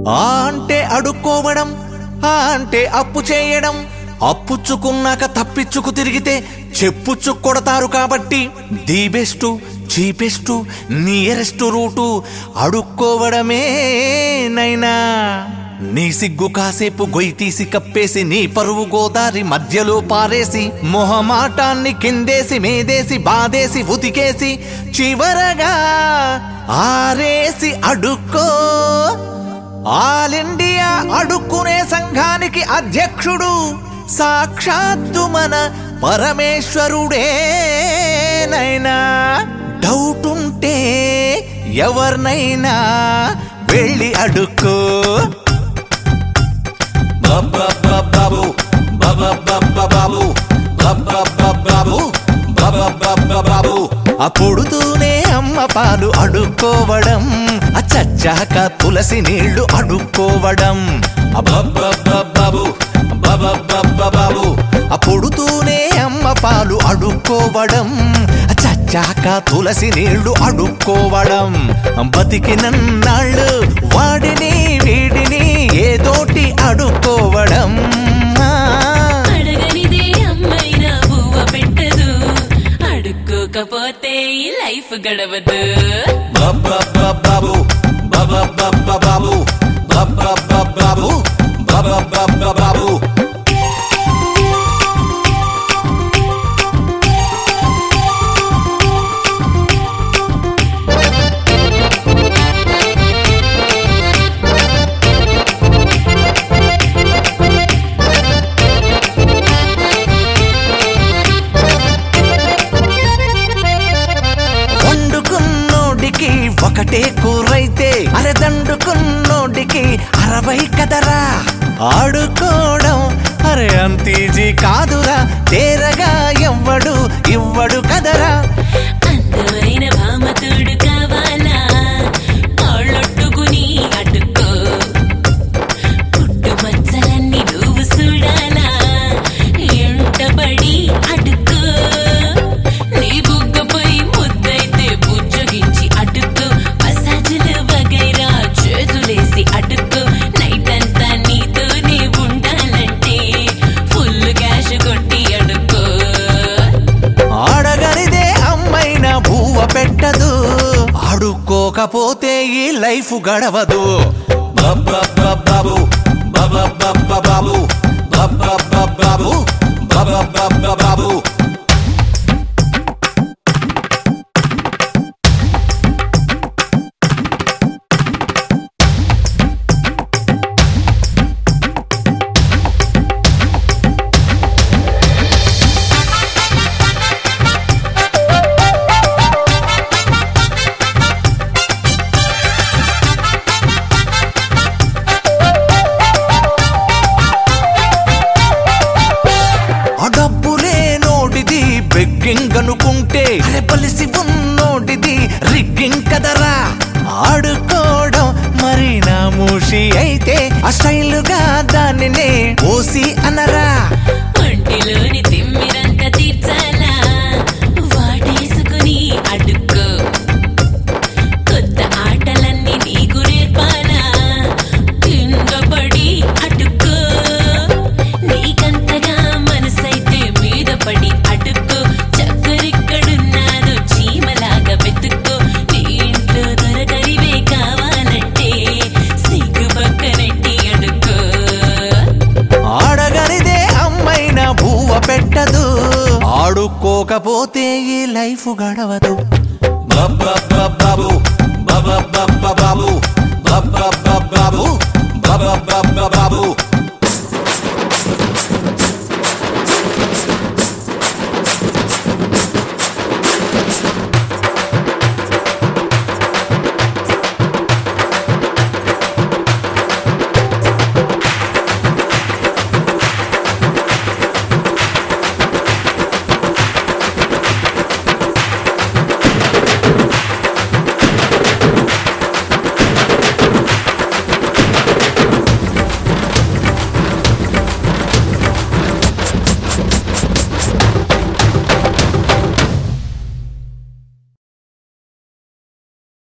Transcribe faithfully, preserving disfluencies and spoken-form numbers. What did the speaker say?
ఆ అంటే అడుక్కోవడం, ఆ అంటే అప్పు చేయడం. అప్పుచ్చుకున్నాక తప్పిచ్చుకు తిరిగితే చెప్పుచ్చు కొడతారు. కాబట్టి the best, cheapest, nearest route అడుక్కోవడమే నైనా. నీ సిగ్గు కాసేపు గొయ్యి తీసి కప్పేసి, నీ పరువు గోదారి మధ్యలో పారేసి, మొహమాటాన్ని కిందేసి మేదేసి బాదేసి ఉతికేసి చివరగా ఆరేసి అడుక్కో. ఆల్ ఇండియా అడుక్కునే సంఘానికి అధ్యక్షుడు సాక్షాత్తు మన పరమేశ్వరుడే నైనా. డౌట్ ఉంటే ఎవరినైనా వెళ్ళి అడుక్కో. బాబు బాబు అప్పుడుతూనే అమ్మ పాలు అడుక్కోవడం, చచ్చాక తులసి నీళ్లు అడుక్కోవడం. బాబు బాబు అప్పుడుతూనే అమ్మ పాలు అడుక్కోవడం, చచ్చాక తులసి నీళ్లు అడుక్కోవడం. బతికినన్నాళ్ళు వాడిని వీడిని ఏదోటి అడుక్కోవడం. అడగనిదే అమ్మైనా బువ్వ పెట్టదు, అడుక్కోకపోతే ఈ లైఫ్ గడవదు. బాబు బాబు బాబు బాబు ఒకటే కూరైతే అరే దండుకున్నోడికి అరవై కదరా. ఆడుకోవడం అరే అంతీజీ కాదురా, తేరగా ఎవ్వడు ఇవ్వడు కదరా. అందమైన భామతుడు కావాలా, కాళ్ళొట్టుకుని అడుక్కో. పుట్టు మచ్చలన్నీ నువ్వు చూడాలా, ఎంటబడి అడుక్కో. నీ బుగ్గపై ముద్దైతే బుజ్జగించి అడుక్కో. మసాజులు వగైరా చేతులేసి అడుక్కో. నైట్ అంతా నీతోనే ఉండాలంటే ఫుల్ క్యాష్ కొట్టి అడుక్కో. ఆడగలిదే అమ్మైనా బువ్వ పెట్టదు, అడుక్కోకపోతే ఈ లైఫ్ గడవదు. బాబు బాబు బాబు బాబు బెగ్గింగ్ అనుకుంటే అరే పలిసి ఉన్నోడిది రిగ్గింగ్ కదరా. ఆడుకోవడం మరి నా మూషి అయితే ఆ స్టైలుగా దానినే ఓసి అనరా. ఒంటిలోని తిమ్మిరంత తీర్చాలా, వాటేసుకుని అడుక్కో. కొత్త ఆటలన్నీ నీకు నేర్పాలా, కింద పడి అడుక్కో. నీకంతగా మనసైతే మీద పడి అడుక్కో. చక్కరిక్కడున్నాదో చీమలాగా వెతుక్కో. నీ ఇంట్లో దొరకరివే కావాలంటే సిగ్గు పక్కనెట్టి అడుక్కో. ఆడగలిదే అమ్మైనా బువ్వ పెట్టదు, ఆడుకోకపోతే ఈ లైఫ్ గడవదు. బాబు బాబు